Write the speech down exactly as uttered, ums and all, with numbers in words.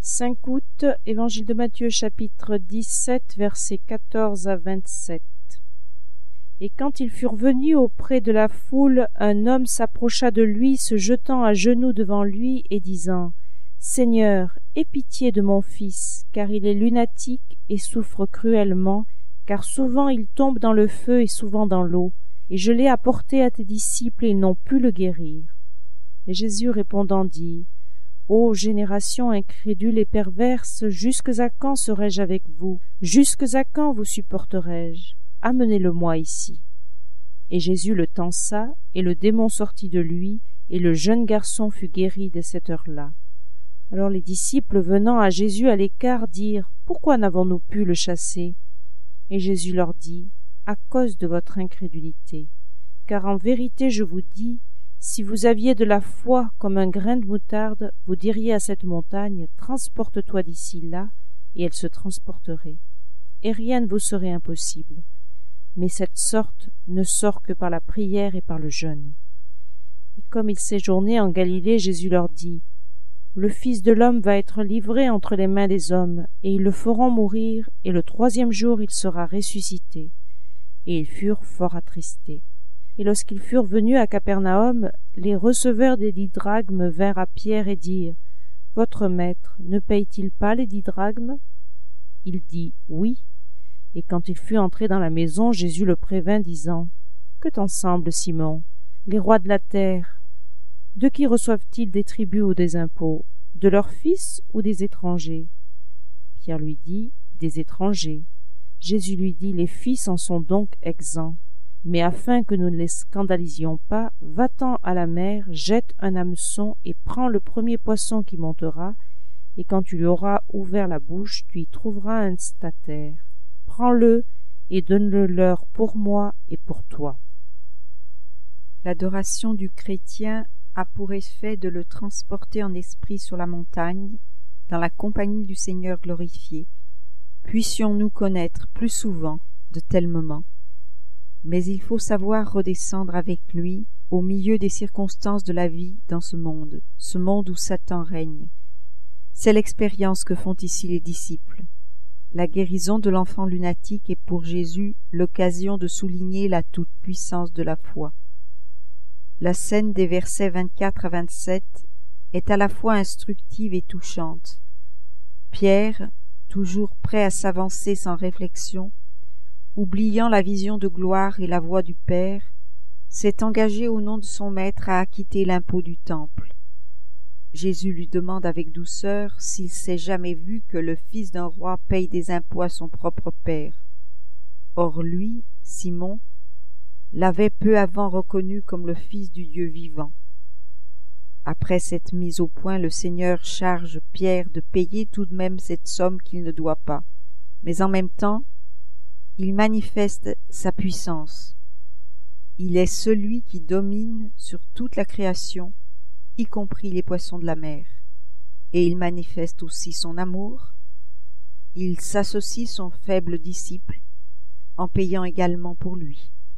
cinq août, Évangile de Matthieu chapitre dix-sept, versets quatorze à vingt-sept. Et quand ils furent venus auprès de la foule, un homme s'approcha de lui, se jetant à genoux devant lui et disant : Seigneur, aie pitié de mon fils, car il est lunatique et souffre cruellement, car souvent il tombe dans le feu et souvent dans l'eau, et je l'ai apporté à tes disciples et ils n'ont pu le guérir. Et Jésus répondant dit : Ô génération incrédule et perverse, jusques à quand serai-je avec vous? Jusques à quand vous supporterai-je? Amenez-le-moi ici. Et Jésus le tança, et le démon sortit de lui, et le jeune garçon fut guéri dès cette heure-là. Alors les disciples venant à Jésus à l'écart dirent : Pourquoi n'avons-nous pu le chasser? Et Jésus leur dit : À cause de votre incrédulité. Car en vérité je vous dis, si vous aviez de la foi comme un grain de moutarde, vous diriez à cette montagne : Transporte-toi d'ici là, et elle se transporterait. Et rien ne vous serait impossible. Mais cette sorte ne sort que par la prière et par le jeûne. Et comme ils séjournaient en Galilée, Jésus leur dit : Le Fils de l'homme va être livré entre les mains des hommes, et ils le feront mourir, et le troisième jour il sera ressuscité. Et ils furent fort attristés. Et lorsqu'ils furent venus à Capernaum, les receveurs des dix drachmes vinrent à Pierre et dirent : Votre maître ne paye-t-il pas les dix drachmes? Il dit : Oui. Et quand il fut entré dans la maison, Jésus le prévint, disant : Que t'en semble, Simon? Les rois de la terre, de qui reçoivent-ils des tributs ou des impôts? De leurs fils ou des étrangers? Pierre lui dit : Des étrangers. Jésus lui dit : Les fils en sont donc exempts. Mais afin que nous ne les scandalisions pas, va-t'en à la mer, jette un hameçon et prends le premier poisson qui montera, et quand tu lui auras ouvert la bouche, tu y trouveras un stater. Prends-le et donne-le leur pour moi et pour toi. L'adoration du chrétien a pour effet de le transporter en esprit sur la montagne, dans la compagnie du Seigneur glorifié. Puissions-nous connaître plus souvent de tels moments. Mais il faut savoir redescendre avec lui au milieu des circonstances de la vie dans ce monde, ce monde où Satan règne. C'est l'expérience que font ici les disciples. La guérison de l'enfant lunatique est pour Jésus l'occasion de souligner la toute-puissance de la foi. La scène des versets vingt-quatre à vingt-sept est à la fois instructive et touchante. Pierre, toujours prêt à s'avancer sans réflexion, oubliant la vision de gloire et la voix du Père, s'est engagé au nom de son maître à acquitter l'impôt du temple. Jésus lui demande avec douceur s'il s'est jamais vu que le fils d'un roi paye des impôts à son propre père. Or lui, Simon, l'avait peu avant reconnu comme le fils du Dieu vivant. Après cette mise au point, le Seigneur charge Pierre de payer tout de même cette somme qu'il ne doit pas. Mais en même temps, il manifeste sa puissance. Il est celui qui domine sur toute la création, y compris les poissons de la mer. Et il manifeste aussi son amour. Il s'associe son faible disciple, en payant également pour lui.